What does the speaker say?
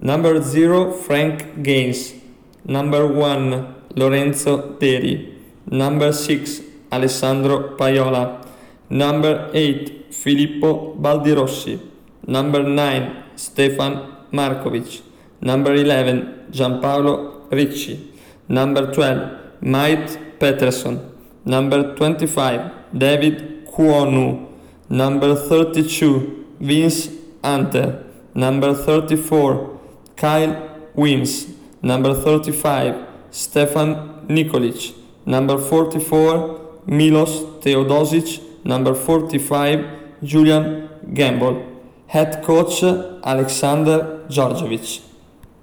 Number 0, Frank Gaines. Number 1, Lorenzo Deri. Number 6, Alessandro Paiola. Number 8, Filippo Baldirossi. Number 9, Stefan Markovic. Number 11, Gianpaolo Ricci. Number 12, Mait Peterson. Number 25, David Kwonu. Number 32, Vince Hunter. Number 34, Kyle Wims. Number 35, Stefan Nikolic. Number 44, Milos Teodosic. Number 45, Julian Gamble. Head coach Alexander Djordjevic.